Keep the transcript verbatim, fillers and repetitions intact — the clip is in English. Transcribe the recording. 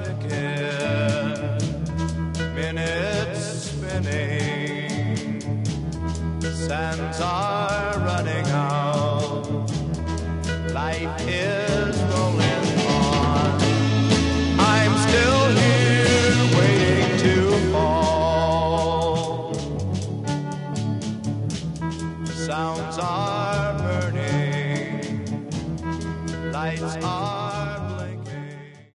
ticket, minutes spinning, sands are running out, life is rolling on. I'm still here waiting to fall. Sounds are burning, lights are